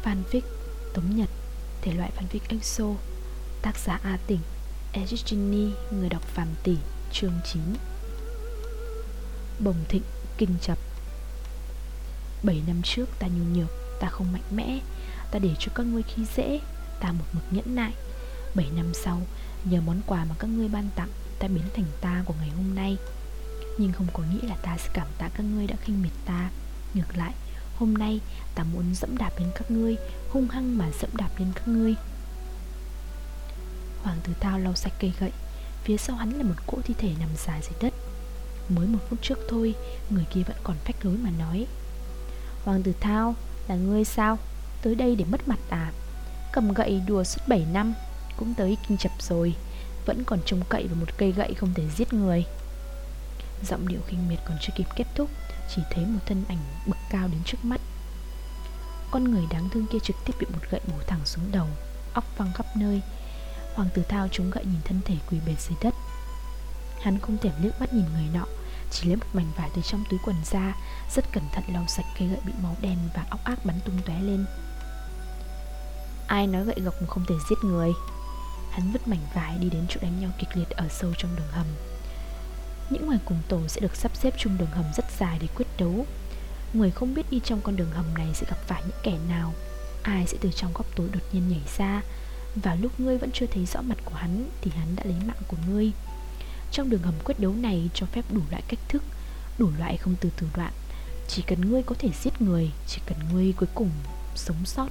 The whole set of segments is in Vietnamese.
Fanfic Tống Nhật, thể loại fanfic EXO. Tác giả A Tỉnh, Egini, người đọc Phạm Tỷ. Chương 9. Bồng thịnh kinh chập. 7 năm trước ta nhu nhược, ta không mạnh mẽ, ta để cho các ngươi khi dễ, ta một mực nhẫn nại. 7 năm sau, nhờ món quà mà các ngươi ban tặng, ta biến thành ta của ngày hôm nay. Nhưng không có nghĩa là ta sẽ cảm tạ các ngươi đã khinh miệt ta. Ngược lại, hôm nay ta muốn dẫm đạp lên các ngươi, hung hăng mà dẫm đạp lên các ngươi. Hoàng Tử Thao lau sạch cây gậy. Phía sau hắn là một cỗ thi thể nằm dài dưới đất. Mới 1 phút trước thôi, người kia vẫn còn phách lối mà nói: Hoàng Tử Thao, là ngươi sao? Tới đây để mất mặt à? Cầm gậy đùa suốt 7 năm, cũng tới kinh chập rồi, vẫn còn trông cậy vào một cây gậy không thể giết người. Giọng điệu khinh miệt còn chưa kịp kết thúc, chỉ thấy một thân ảnh bực cao đến trước mắt. Con người đáng thương kia trực tiếp bị một gậy bổ thẳng xuống đầu, óc văng khắp nơi. Hoàng Tử Thao trúng gậy nhìn thân thể quỳ bệt dưới đất. Hắn không thèm liếc mắt nhìn người nọ, chỉ lấy một mảnh vải từ trong túi quần ra, rất cẩn thận lau sạch cây gậy bị máu đen và óc ác bắn tung tóe lên. Ai nói gậy gộc không thể giết người? Hắn vứt mảnh vải đi đến chỗ đánh nhau kịch liệt ở sâu trong đường hầm. Những người cùng tổ sẽ được sắp xếp chung đường hầm rất dài để quyết đấu. Người không biết đi trong con đường hầm này sẽ gặp phải những kẻ nào. Ai sẽ từ trong góc tối đột nhiên nhảy ra, và lúc ngươi vẫn chưa thấy rõ mặt của hắn thì hắn đã lấy mạng của ngươi. Trong đường hầm quyết đấu này cho phép đủ loại cách thức, đủ loại không từ thủ đoạn. Chỉ cần ngươi có thể giết người, chỉ cần ngươi cuối cùng sống sót.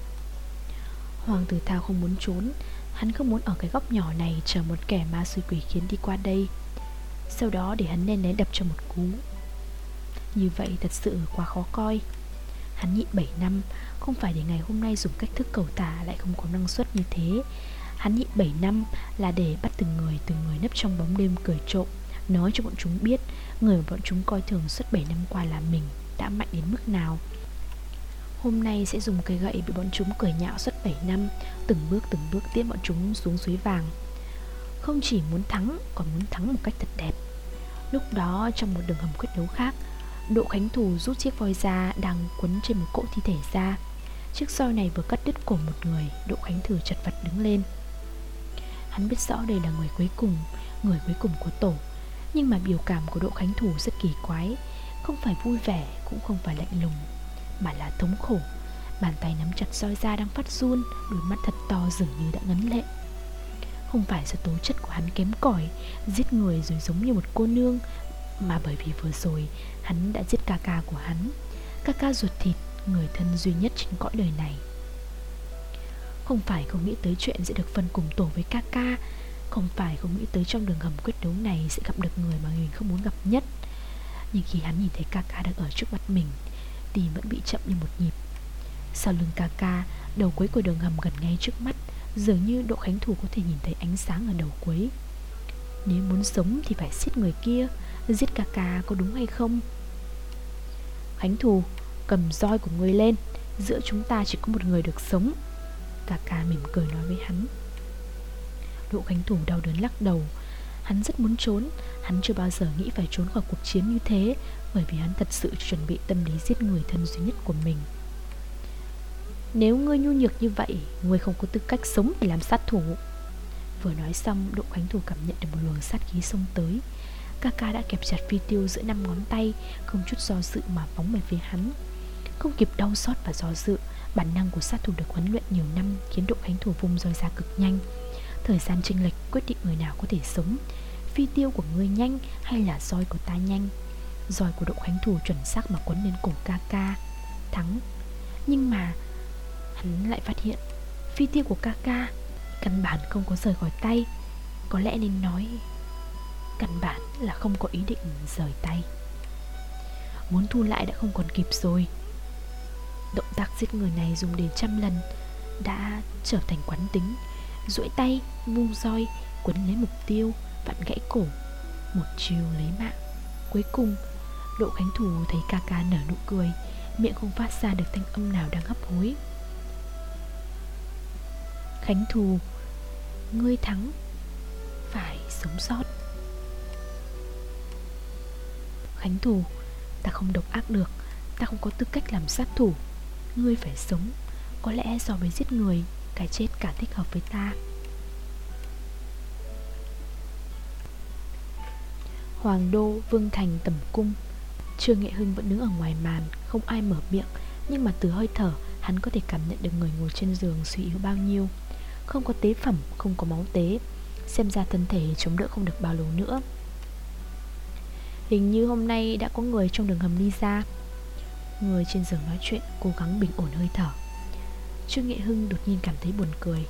Hoàng Tử Thao không muốn trốn. Hắn không muốn ở cái góc nhỏ này chờ một kẻ ma xui quỷ khiến đi qua đây, sau đó để hắn né đập cho một cú. Như vậy thật sự quá khó coi. Hắn nhịn 7 năm, không phải để ngày hôm nay dùng cách thức cầu tả lại không có năng suất như thế. Hắn nhịn 7 năm là để bắt từng người nấp trong bóng đêm cười trộm, nói cho bọn chúng biết người mà bọn chúng coi thường suốt 7 năm qua là mình đã mạnh đến mức nào. Hôm nay sẽ dùng cây gậy bị bọn chúng cười nhạo suốt 7 năm, từng bước tiễn bọn chúng xuống suối vàng. Không chỉ muốn thắng, còn muốn thắng một cách thật đẹp. Lúc đó trong một đường hầm quyết đấu khác, Độ Khánh Thù rút chiếc voi ra đang quấn trên một cỗ thi thể ra. Chiếc roi này vừa cắt đứt cổ một người, Độ Khánh Thù chật vật đứng lên. Hắn biết rõ đây là người cuối cùng của tổ, nhưng mà biểu cảm của Độ Khánh Thù rất kỳ quái, không phải vui vẻ cũng không phải lạnh lùng, mà là thống khổ. Bàn tay nắm chặt roi da đang phát run, đôi mắt thật to dường như đã ngấn lệ. Không phải do tố chất của hắn kém cỏi, giết người rồi giống như một cô nương, mà bởi vì vừa rồi hắn đã giết ca ca của hắn, ca ca ruột thịt, người thân duy nhất trên cõi đời này. Không phải không nghĩ tới chuyện sẽ được phân cùng tổ với ca ca, không phải không nghĩ tới trong đường hầm quyết đấu này sẽ gặp được người mà mình không muốn gặp nhất. Nhưng khi hắn nhìn thấy ca ca đang ở trước mặt mình, tim vẫn bị chậm đi một nhịp. Sau lưng ca ca, đầu cuối của đường hầm gần ngay trước mắt, dường như Độ Khánh Thù có thể nhìn thấy ánh sáng ở đầu cuối. Nếu muốn sống thì phải giết người kia, giết ca ca có đúng hay không? Khánh Thù, cầm roi của người lên, giữa chúng ta chỉ có một người được sống. Ca ca mỉm cười nói với hắn. Độ Khánh Thù đau đớn lắc đầu. Hắn rất muốn trốn, hắn chưa bao giờ nghĩ phải trốn khỏi cuộc chiến như thế, bởi vì hắn thật sự chuẩn bị tâm lý giết người thân duy nhất của mình. Nếu ngươi nhu nhược như vậy, ngươi không có tư cách sống để làm sát thủ. Vừa nói xong, Độ Khánh Thù cảm nhận được một luồng sát khí xông tới. Kaka đã kẹp chặt phi tiêu giữa 5 ngón tay, không chút do dự mà phóng về phía hắn. Không kịp đau xót và do dự, bản năng của sát thủ được huấn luyện nhiều năm khiến Độ Khánh Thù vung roi ra cực nhanh. Thời gian chênh lệch quyết định người nào có thể sống. Phi tiêu của ngươi nhanh hay là roi của ta nhanh? Roi của Độ Khánh Thù chuẩn xác mà quấn lên cổ Kaka. Thắng. Nhưng mà hắn lại phát hiện phi tiêu của Kaka căn bản không có rời khỏi tay. Có lẽ nên nói căn bản là không có ý định rời tay. Muốn thu lại đã không còn kịp rồi. Động tác giết người này dùng đến 100 lần đã trở thành quán tính. Duỗi tay, vung roi, quấn lấy mục tiêu, vặn gãy cổ, một chiều lấy mạng. Cuối cùng, Độ Khánh Thù thấy Kaka nở nụ cười, miệng không phát ra được thanh âm nào đang hấp hối. Khánh Thù, ngươi thắng, phải sống sót. Khánh Thù, ta không độc ác được, ta không có tư cách làm sát thủ. Ngươi phải sống, Có lẽ so với giết người, cái chết càng thích hợp với ta. Hoàng đô, vương thành, tẩm cung. Trương Nghệ Hưng vẫn đứng ở ngoài màn, không ai mở miệng, nhưng mà từ hơi thở, hắn có thể cảm nhận được người ngồi trên giường suy yếu bao nhiêu. Không có tế phẩm, không có máu tế, xem ra thân thể chống đỡ không được bao lâu nữa. Hình như hôm nay đã có người trong đường hầm đi ra. Người trên giường nói chuyện, cố gắng bình ổn hơi thở. Trương Nghệ Hưng đột nhiên cảm thấy buồn cười.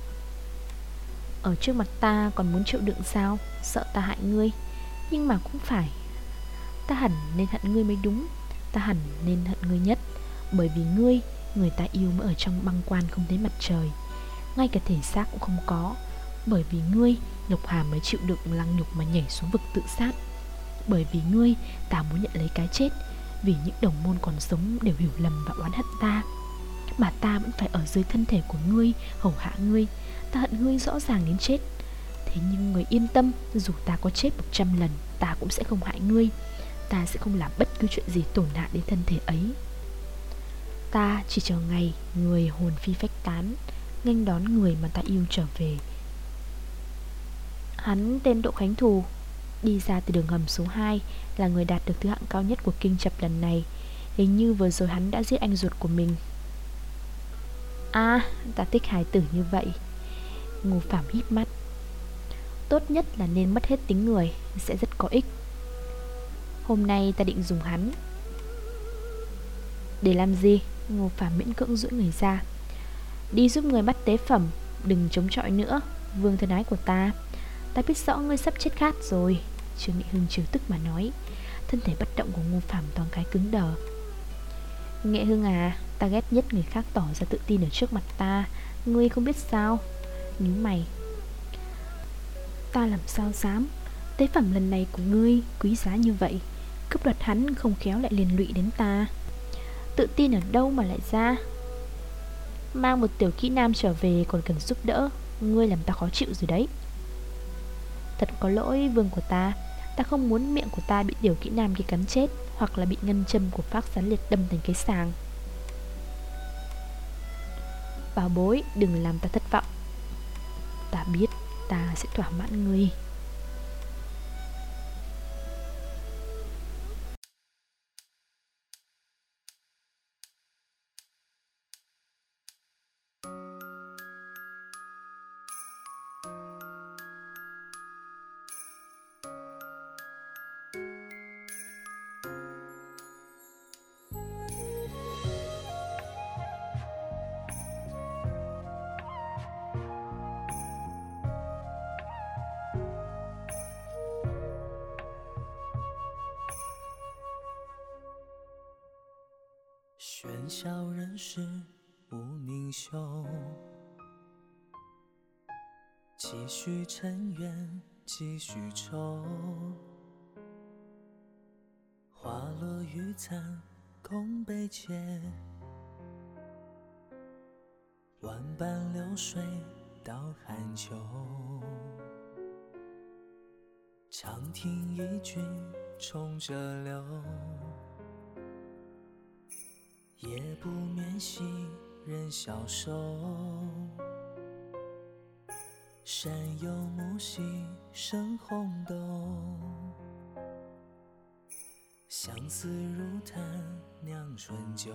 Ở trước mặt ta còn muốn chịu đựng sao? Sợ ta hại ngươi. Nhưng mà cũng phải, ta hẳn nên hận ngươi mới đúng. Ta hẳn nên hận ngươi nhất. Bởi vì ngươi, người ta yêu mới ở trong băng quan không thấy mặt trời, ngay cả thể xác cũng không có. Bởi vì ngươi, Lục Hà mới chịu đựng lăng nhục mà nhảy xuống vực tự sát. Bởi vì ngươi, ta muốn nhận lấy cái chết. Vì những đồng môn còn sống đều hiểu lầm và oán hận ta, mà ta vẫn phải ở dưới thân thể của ngươi, hầu hạ ngươi. Ta hận ngươi rõ ràng đến chết. Thế nhưng người yên tâm, dù ta có chết 100 lần, ta cũng sẽ không hại ngươi. Ta sẽ không làm bất cứ chuyện gì tổn hại đến thân thể ấy. Ta chỉ chờ ngày người hồn phi phách tán, nghênh đón người mà ta yêu trở về. Hắn tên Đỗ Khánh Thù, đi ra từ đường hầm số 2, là người đạt được thứ hạng cao nhất của kinh chập lần này. Hình như vừa rồi hắn đã giết anh ruột của mình. À, ta thích hài tử như vậy. Ngô Phạm híp mắt. Tốt nhất là nên mất hết tính người, sẽ rất có ích. Hôm nay ta định dùng hắn. Để làm gì? Ngô Phạm miễn cưỡng duỗi người ra. Đi giúp người bắt tế phẩm. Đừng chống chọi nữa, vương thân ái của ta. Ta biết rõ ngươi sắp chết khát rồi. Trương Nghệ Hưng trừ tức mà nói. Thân thể bất động của Ngô Phạm toàn cái cứng đờ. Nghệ Hưng à, ta ghét nhất người khác tỏ ra tự tin ở trước mặt ta. Ngươi không biết sao? Nhíu mày. Ta làm sao dám. Tế phẩm lần này của ngươi quý giá như vậy, cướp đoạt hắn không khéo lại liên lụy đến ta. Tự tin ở đâu mà lại ra? Mang một tiểu kỹ nam trở về còn cần giúp đỡ. Ngươi làm ta khó chịu rồi đấy. Thật có lỗi vương của ta. Ta không muốn miệng của ta bị tiểu kỹ nam kia cắn chết, hoặc là bị ngân châm của Phác Sán Liệt đâm thành cái sàng. Bảo bối, đừng làm ta thất vọng. Ta biết, ta sẽ thỏa mãn ngươi. 喧嚣人世无宁休，几许尘缘几许愁，花落玉残空悲切，万般流水到寒秋。长亭一君冲着流，夜不眠兮人消瘦，山有木兮生红豆，相思如炭酿春酒。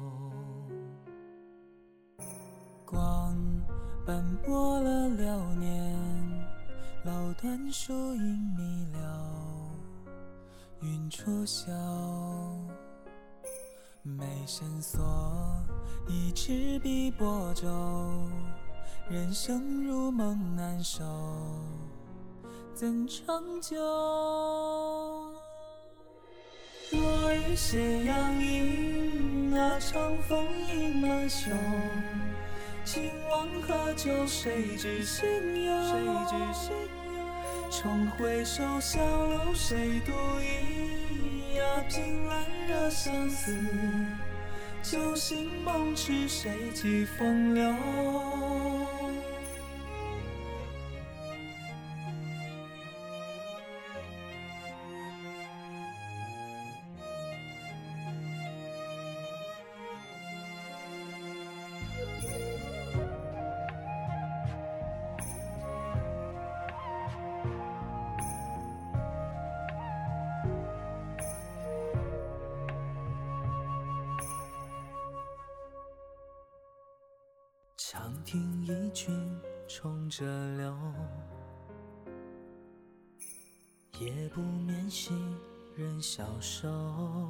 光斑驳了流年，楼断树影迷了，云出岫，眉深锁，一纸笔拨皱，人生如梦难收，怎长久？落日斜阳映啊，长风迎马袖。今往何久？谁知心忧？重回首，小楼谁独倚呀？凭栏惹相思，酒醒梦痴，谁寄风流？ 长亭一君冲着流，夜不眠兮人消瘦。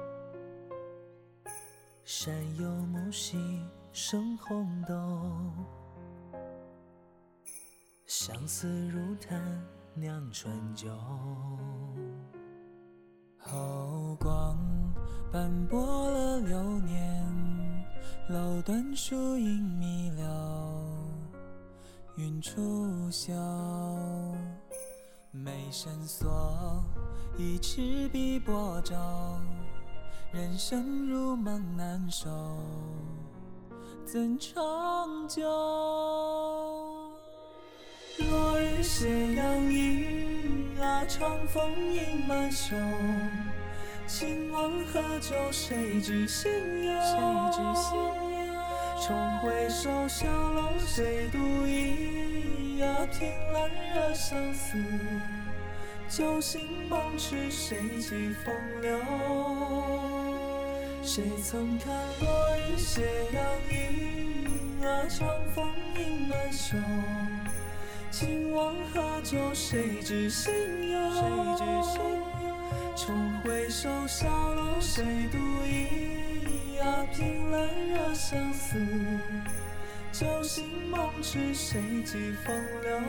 山有木兮生红豆，相思如炭酿春酒。后光斑驳了流年，楼断树影迷了，云出岫。眉深锁，一赤壁薄照，人生如梦难守，怎长久？落日斜阳映啊，长风迎满袖。秦王喝酒谁知心忧？重回首，小楼谁独倚啊？凭栏惹相思，酒醒梦痴谁寄风流？谁曾看落日斜阳映啊，长风迎满袖。秦王喝酒谁知心忧？重回首，小楼谁独倚啊？凭栏惹相思，酒醒梦痴谁寄风流？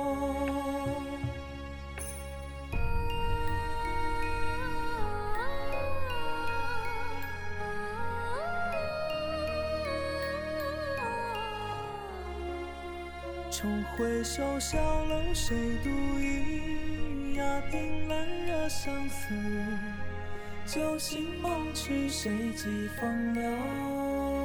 重回首，小楼谁独倚啊？凭栏惹相思，酒醒梦痴谁寄风流？